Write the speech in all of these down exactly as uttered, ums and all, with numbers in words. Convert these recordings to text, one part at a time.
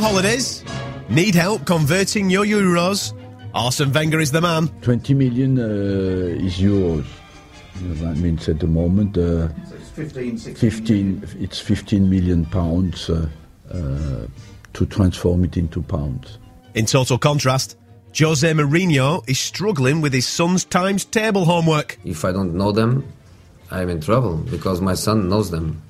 holidays? Need help converting your euros? Arsene Wenger is the man. twenty million uh, is euros. That means at the moment... Uh, so it's fifteen, sixteen fifteen, it's fifteen million pounds uh, uh, to transform it into pounds. In total contrast, Jose Mourinho is struggling with his son's times table homework. If I don't know them, I'm in trouble because my son knows them.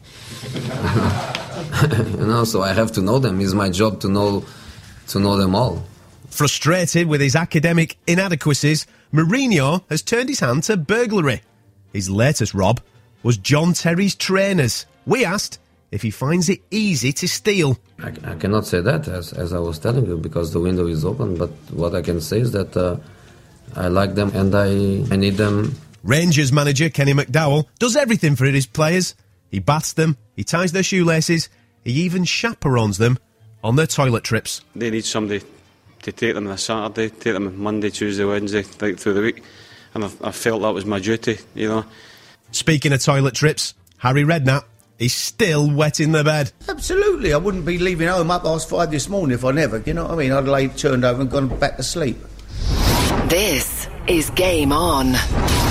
You know, so I have to know them. It's my job to know to know them all. Frustrated with his academic inadequacies, Mourinho has turned his hand to burglary. His latest rob was John Terry's trainers. We asked if he finds it easy to steal. I, I cannot say that, as, as I was telling you, because the window is open, but what I can say is that uh, I like them and I, I need them. Rangers manager Kenny McDowell does everything for his players. He baths them, he ties their shoelaces, he even chaperones them on their toilet trips. They need somebody to take them on a Saturday, take them Monday, Tuesday, Wednesday, right through the week. And I, I felt that was my duty, you know. Speaking of toilet trips, Harry Redknapp is still wet in the bed. Absolutely. I wouldn't be leaving home up past five this morning if I never, you know what I mean? I'd lay turned over and gone back to sleep. This is Game On.